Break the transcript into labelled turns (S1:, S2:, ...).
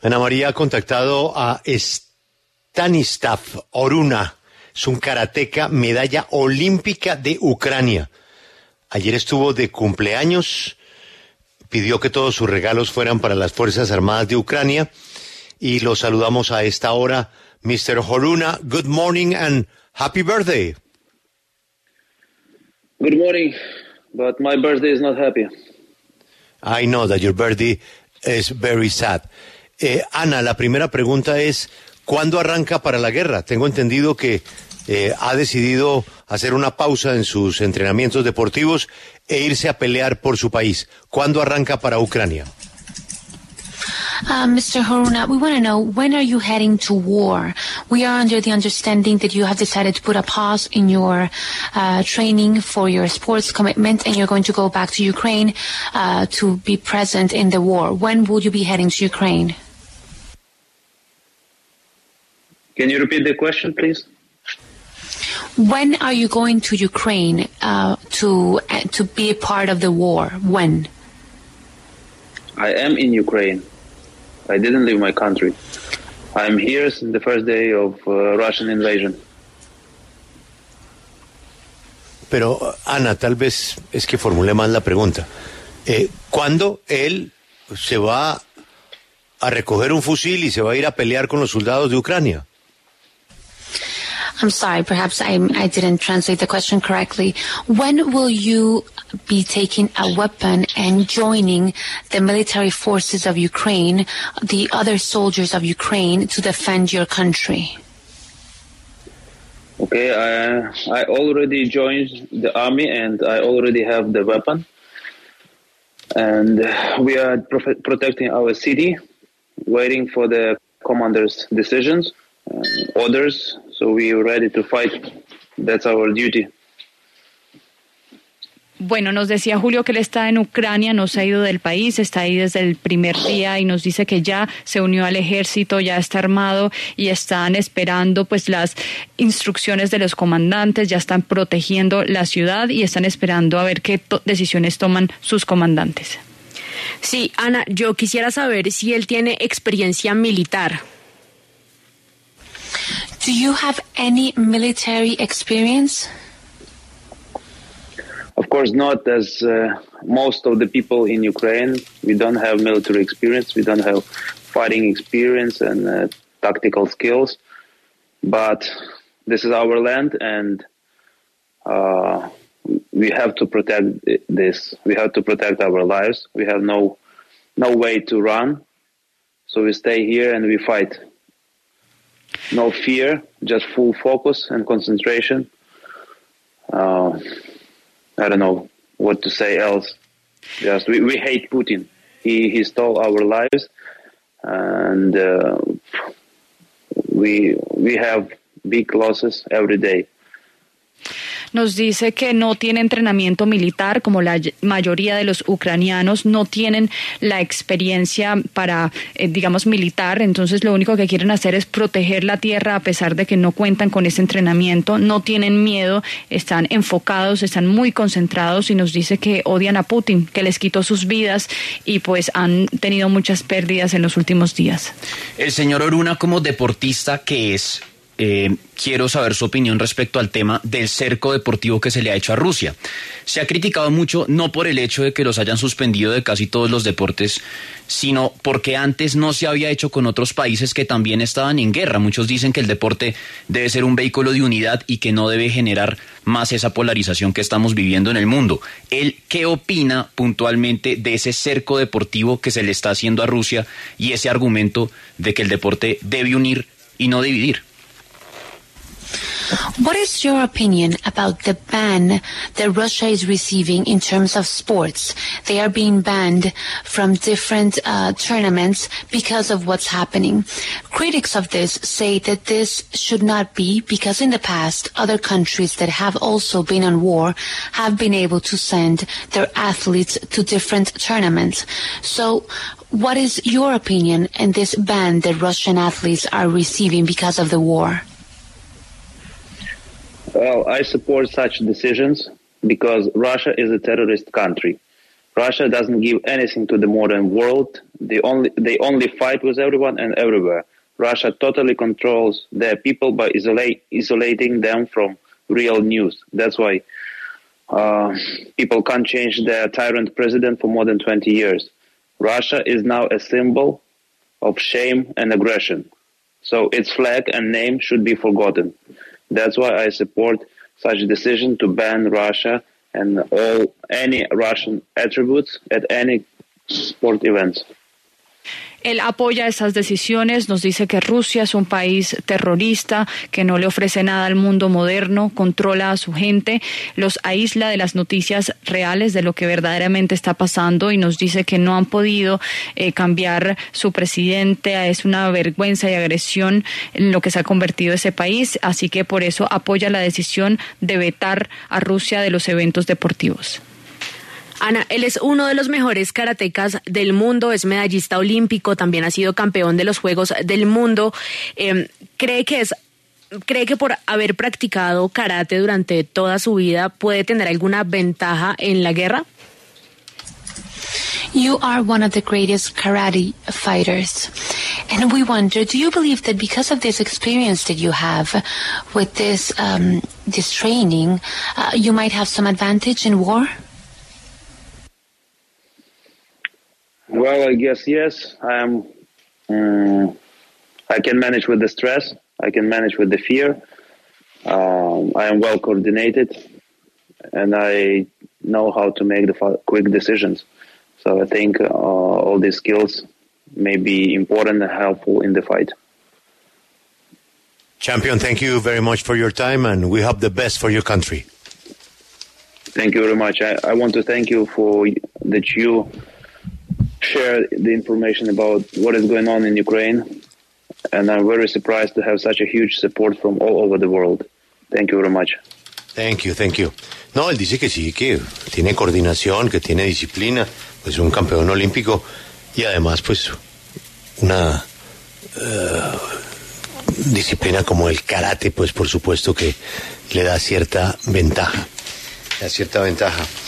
S1: Ana María ha contactado a Stanislav Oruna, es un karateca medalla olímpica de Ucrania. Ayer estuvo de cumpleaños, pidió que todos sus regalos fueran para las Fuerzas Armadas de Ucrania y lo saludamos a esta hora. Mr. Oruna, good morning and happy birthday.
S2: Good morning, but my birthday is not happy.
S1: I know that your birthday is very sad. Ana, la primera pregunta es, ¿cuándo arranca para la guerra? Tengo entendido que ha decidido hacer una pausa en sus entrenamientos deportivos e irse a pelear por su país. ¿Cuándo arranca para Ucrania?
S3: Mr. Oruna, we want to know, when are you heading to war? We are under the understanding that you have decided to put a pause in your training for your sports commitment and you're going to go back to Ukraine to be present in the war. When will you be heading to Ukraine?
S2: Can you repeat the question, please?
S3: When are you going to Ukraine to be a part of the war? When?
S2: I am in Ukraine. I didn't leave my country. I'm here since the first day of Russian invasion.
S1: Pero, Ana, tal vez es que formule mal la pregunta. ¿Cuándo él se va a recoger un fusil y se va a ir a pelear con los soldados de Ucrania?
S3: I'm sorry, perhaps I didn't translate the question correctly. When will you be taking a weapon and joining the military forces of Ukraine, the other soldiers of Ukraine, to defend your country?
S2: Okay, I already joined the army and I already have the weapon. And we are protecting our city, waiting for the commander's decisions, orders. So we are ready to fight. That's our duty.
S4: Bueno, nos decía Julio que él está en Ucrania, no se ha ido del país, está ahí desde el primer día y nos dice que ya se unió al ejército, ya está armado y están esperando pues las instrucciones de los comandantes, ya están protegiendo la ciudad y están esperando a ver qué decisiones toman sus comandantes.
S5: Sí, Ana, yo quisiera saber si él tiene experiencia militar.
S3: Do you have any military experience?
S2: Of course not, as most of the people in Ukraine, we don't have military experience, we don't have fighting experience and tactical skills, but this is our land and we have to protect this. We have to protect our lives. We have no way to run, so we stay here and we fight. No fear, just full focus and concentration. I don't know what to say else. Just we hate Putin. He stole our lives, and we have big losses every day.
S4: Nos dice que no tiene entrenamiento militar, como la mayoría de los ucranianos no tienen la experiencia para, digamos, militar. Entonces lo único que quieren hacer es proteger la tierra a pesar de que no cuentan con ese entrenamiento. No tienen miedo, están enfocados, están muy concentrados y nos dice que odian a Putin, que les quitó sus vidas y pues han tenido muchas pérdidas en los últimos días.
S6: El señor Oruna, como deportista que es, quiero saber su opinión respecto al tema del cerco deportivo que se le ha hecho a Rusia. Se ha criticado mucho, no por el hecho de que los hayan suspendido de casi todos los deportes, sino porque antes no se había hecho con otros países que también estaban en guerra. Muchos dicen que el deporte debe ser un vehículo de unidad y que no debe generar más esa polarización que estamos viviendo en el mundo. ¿Él qué opina puntualmente de ese cerco deportivo que se le está haciendo a Rusia y ese argumento de que el deporte debe unir y no dividir?
S3: What is your opinion about the ban that Russia is receiving in terms of sports? They are being banned from different tournaments because of what's happening. Critics of this say that this should not be, because in the past, other countries that have also been on war have been able to send their athletes to different tournaments. So what is your opinion on this ban that Russian athletes are receiving because of the war?
S2: Well, I support such decisions because Russia is a terrorist country. Russia doesn't give anything to the modern world. They only fight with everyone and everywhere. Russia totally controls their people by isolating them from real news. That's why people can't change their tyrant president for more than 20 years. Russia is now a symbol of shame and aggression. So its flag and name should be forgotten. That's why I support such a decision to ban Russia and any Russian attributes at any sport events.
S4: Él apoya esas decisiones, nos dice que Rusia es un país terrorista, que no le ofrece nada al mundo moderno, controla a su gente, los aísla de las noticias reales de lo que verdaderamente está pasando y nos dice que no han podido cambiar su presidente. Es una vergüenza y agresión en lo que se ha convertido ese país, así que por eso apoya la decisión de vetar a Rusia de los eventos deportivos.
S5: Ana, él es uno de los mejores karatecas del mundo, es medallista olímpico, también ha sido campeón de los Juegos del Mundo. ¿Cree que por haber practicado karate durante toda su vida puede tener alguna ventaja en la guerra?
S3: You are one of the greatest karate fighters. And we wonder, do you believe that because of this experience that you have with this training, you might have some advantage in war?
S2: Well, I guess yes. I can manage with the stress. I can manage with the fear. I am well coordinated, and I know how to make the quick decisions. So I think all these skills may be important and helpful in the fight.
S1: Champion, thank you very much for your time, and we hope the best for your country.
S2: Thank you very much. I want to thank you for that you share the information about what is going on in Ukraine, and I'm very surprised to have such a huge support from all over the world. Thank you very much.
S1: Thank you, thank you. No, él dice que sí, que tiene coordinación, que tiene disciplina, pues un campeón olímpico y además pues una disciplina como el karate, pues por supuesto que le da cierta ventaja.